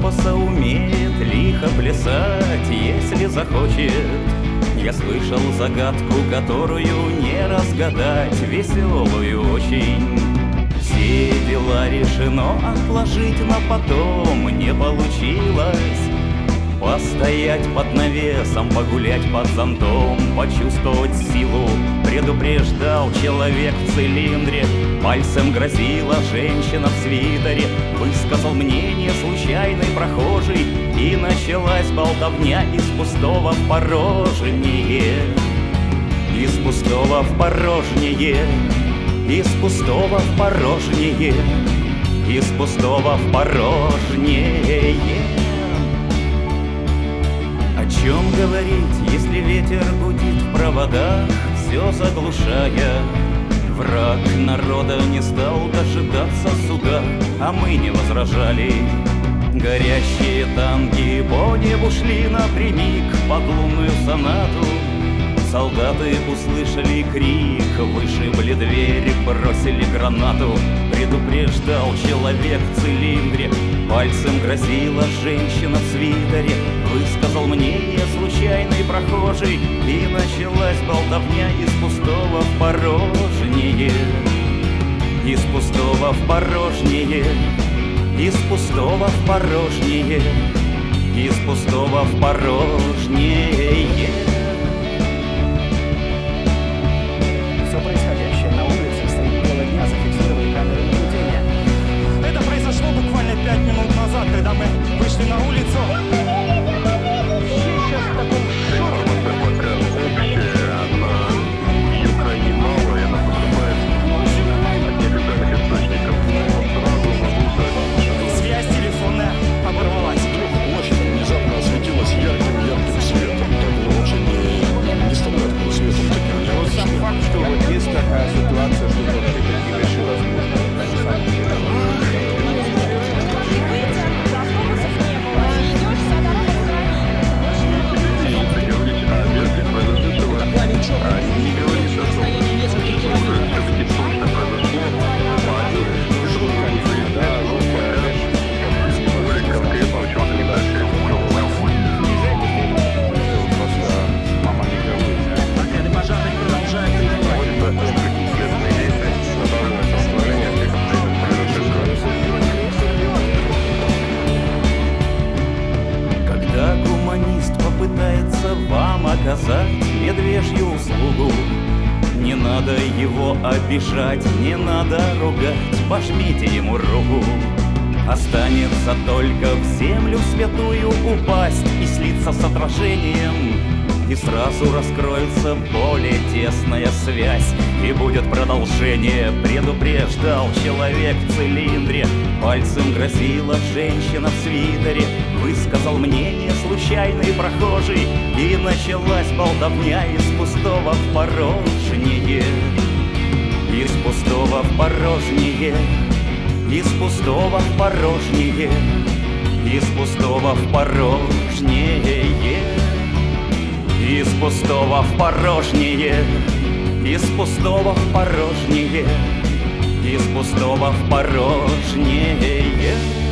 эпоса умеет лихо плясать, если захочет. Я слышал загадку, которую не разгадать, веселую очень. Все дела решено отложить, но потом не получилось. Постоять под навесом, погулять под зонтом, почувствовать силу. Предупреждал человек в цилиндре, пальцем грозила женщина в свитере. Высказал мнение случайный прохожий, и началась болтовня из пустого в порожнее. Из пустого в порожнее. Из пустого в порожнее. Из пустого в порожнее. О чем говорить, если ветер гудит в проводах, все заглушая? Враг народа не стал дожидаться суда, а мы не возражали. Горящие танки по небу шли напрямик под лунную сонату. Солдаты услышали крик, вышибли дверь, бросили гранату. Предупреждал человек в цилиндре, пальцем грозила женщина в свитере. Высказал мнение случайный прохожий, и началась болтовня из пустого в порожнее. Из пустого в порожнее. Из пустого в порожнее. Из пустого в порожнее. Все происходящее на улице среди бела дня зафиксировали камеры наблюдения. Это произошло буквально 5 минут назад, когда мы вышли на улицу. Сейчас в таком Информация пока общая, она ее крайне мало, и она поступает от неофициальных источников. Но сразу могу сказать, что связь телефонная оборвалась. Площадь внезапно осветилась ярким светом. Это было очень нестандартным светом, таким Вот сам необычным. факт, что вот есть такая ситуация, что вообще такие вещи возможны, на самом деле. если говорить о версии произошедшего, не говорится о том, что все-таки точно произошло, более конкретно, о чем-то не дальше. Просто мама не говорит. Отряды пожарных продолжают прибывать. Следственные действия продолжаются восстановление всех обстоятельств произошедшего. Когда гуманист попытается вам оказать медвежью услугу, не надо его обижать, не надо ругать, пожмите ему руку. Останется только в землю святую упасть и слиться с отражением, и сразу раскроется более тесная связь, и будет продолжение. Предупреждал человек в цилиндре, пальцем грозила женщина в свитере. Высказал мнение случайный прохожий, и началась болтовня из пустого в порожнее. Из пустого в порожнее. Из пустого в порожнее. Из пустого в порожнее. Из пустого в порожнее. Из пустого в порожнее. Из пустого в порожнее.